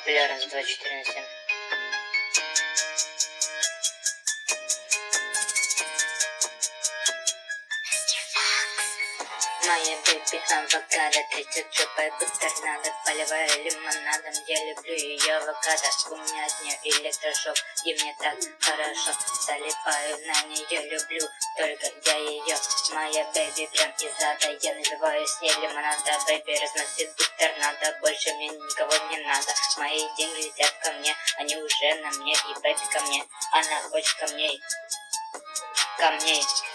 Бля, раз, два, 4 на 7. Моя бэби авокадо, 30 жопой бутернадо, поливаю лимонадом, я люблю ее авокадо. У меня от нее электрошок, и мне так хорошо, залипаю на нее, люблю только я ее. Моя бэби прям из ада, я набиваю с ней лимонада, бэби разносит бутернадо, больше мне никого не надо. Мои деньги летят ко мне, они уже на мне, и бэби ко мне, она хочет камней, камней.